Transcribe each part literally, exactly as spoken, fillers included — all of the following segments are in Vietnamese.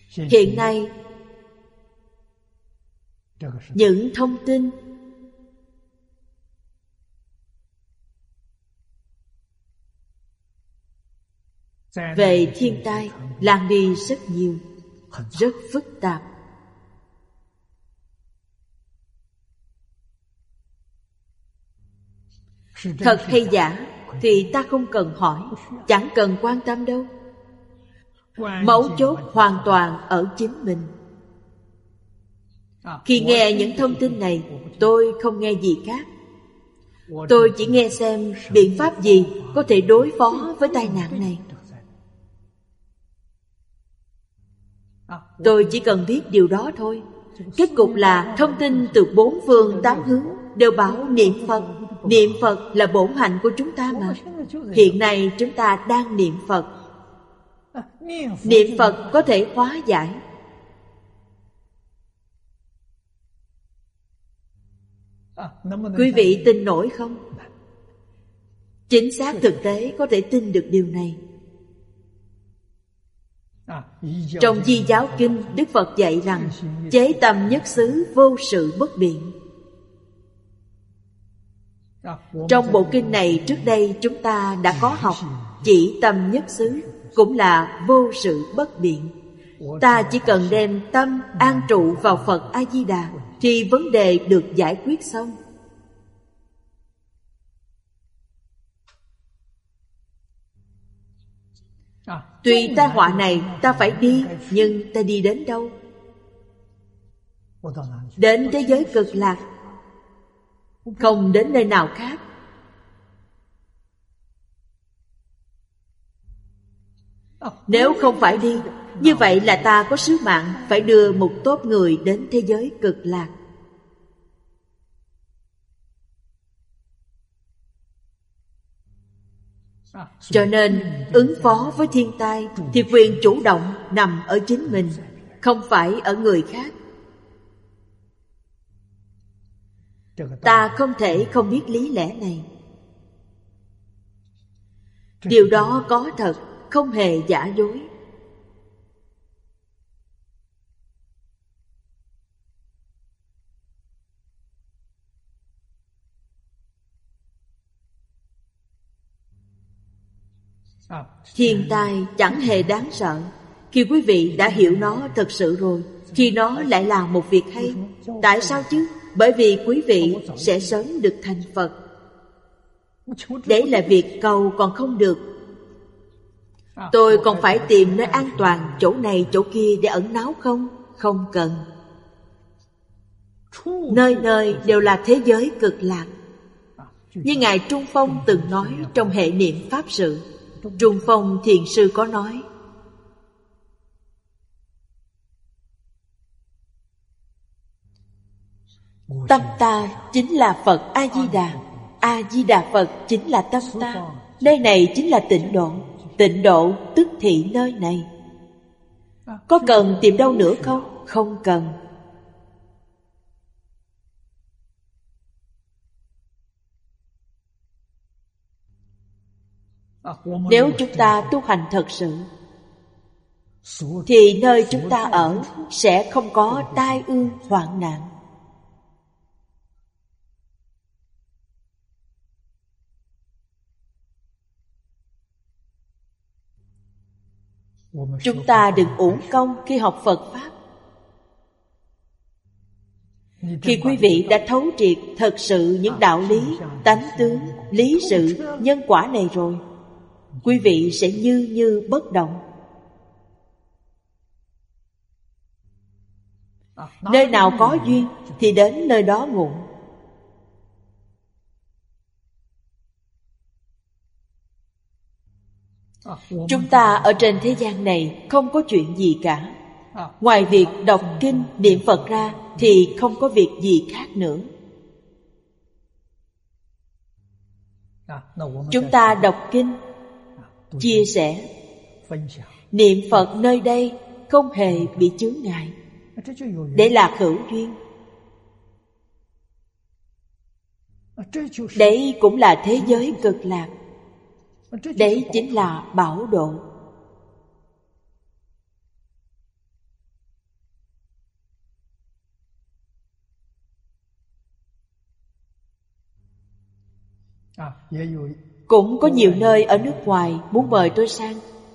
Hiện nay, những thông tin về thiên tai lan đi rất nhiều, rất phức tạp. Thật hay giả thì ta không cần hỏi, chẳng cần quan tâm đâu. Mấu chốt hoàn toàn ở chính mình. Khi nghe những thông tin này, tôi không nghe gì khác. Tôi chỉ nghe xem biện pháp gì có thể đối phó với tai nạn này. Tôi chỉ cần biết điều đó thôi. Kết cục là thông tin từ bốn phương tám hướng đều bảo niệm Phật. Niệm Phật là bổn hạnh của chúng ta mà. Hiện nay chúng ta đang niệm Phật. Niệm Phật có thể hóa giải. Quý vị tin nổi không? Chính xác thực tế có thể tin được điều này. Trong Di Giáo Kinh, Đức Phật dạy rằng chế tâm nhất xứ, vô sự bất biện. Trong bộ kinh này trước đây chúng ta đã có học chỉ tâm nhất xứ, cũng là vô sự bất biện. Ta chỉ cần đem tâm an trụ vào Phật A-di-đà thì vấn đề được giải quyết xong. Tuy tai họa này ta phải đi, nhưng ta đi đến đâu? Đến thế giới cực lạc, không đến nơi nào khác. Nếu không phải đi, như vậy là ta có sứ mạng phải đưa một tốp người đến thế giới cực lạc. Cho nên ứng phó với thiên tai thì quyền chủ động nằm ở chính mình, không phải ở người khác. Ta không thể không biết lý lẽ này. Điều đó có thật, không hề giả dối. Thiên tai chẳng hề đáng sợ. Khi quý vị đã hiểu nó thật sự rồi, khi nó lại là một việc hay. Tại sao chứ? Bởi vì quý vị sẽ sớm được thành Phật. Đấy là việc cầu còn không được. Tôi còn phải tìm nơi an toàn, chỗ này chỗ kia để ẩn náu không? Không cần. Nơi nơi đều là thế giới cực lạc. Như Ngài Trung Phong từng nói trong hệ niệm Pháp sự. Trung Phong Thiền Sư có nói: tâm ta chính là Phật A-di-đà, A-di-đà Phật chính là tâm ta. Nơi này chính là tịnh độ. Tịnh độ tức thị nơi này. Có cần tìm đâu nữa không? Không cần. Nếu chúng ta tu hành thật sự thì nơi chúng ta ở sẽ không có tai ương hoạn nạn. Chúng ta đừng uổng công khi học Phật Pháp. Khi quý vị đã thấu triệt thật sự những đạo lý, tánh tướng, lý sự, nhân quả này rồi, quý vị sẽ như như bất động. Nơi nào có duyên thì đến nơi đó ngủ. Chúng ta ở trên thế gian này không có chuyện gì cả. Ngoài việc đọc kinh, niệm Phật ra thì không có việc gì khác nữa. Chúng ta đọc kinh, chia sẻ, niệm Phật nơi đây không hề bị chướng ngại. Để là hữu duyên. Đấy cũng là thế giới cực lạc. Đấy chính là bảo độ. Cũng có nhiều nơi ở nước ngoài muốn mời tôi sang.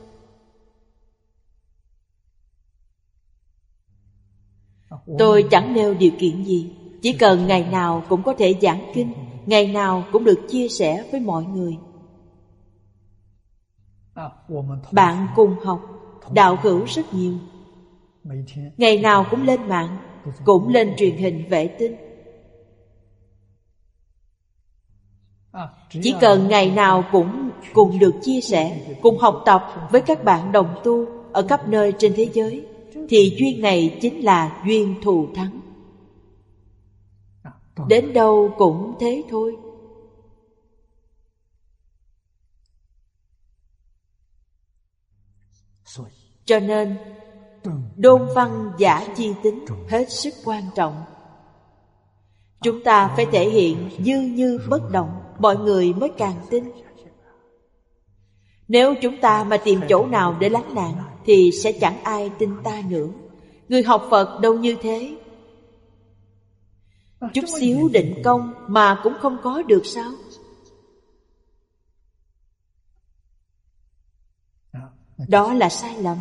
Tôi chẳng nêu điều kiện gì, chỉ cần ngày nào cũng có thể giảng kinh, ngày nào cũng được chia sẻ với mọi người. Bạn cùng học, đạo hữu rất nhiều, ngày nào cũng lên mạng, cũng lên truyền hình vệ tinh. Chỉ cần ngày nào cũng cùng được chia sẻ, cùng học tập với các bạn đồng tu ở khắp nơi trên thế giới, thì duyên này chính là duyên thù thắng. Đến đâu cũng thế thôi. Cho nên đôn văn giả chi tính hết sức quan trọng. Chúng ta phải thể hiện dư như bất động, mọi người mới càng tin. Nếu chúng ta mà tìm chỗ nào để lánh nạn thì sẽ chẳng ai tin ta nữa. Người học Phật đâu như thế. Chút xíu định công mà cũng không có được sao? Đó là sai lầm.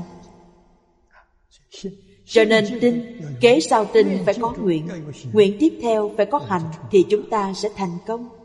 Cho nên tin, kế sau tin phải có nguyện, nguyện tiếp theo phải có hành, thì chúng ta sẽ thành công.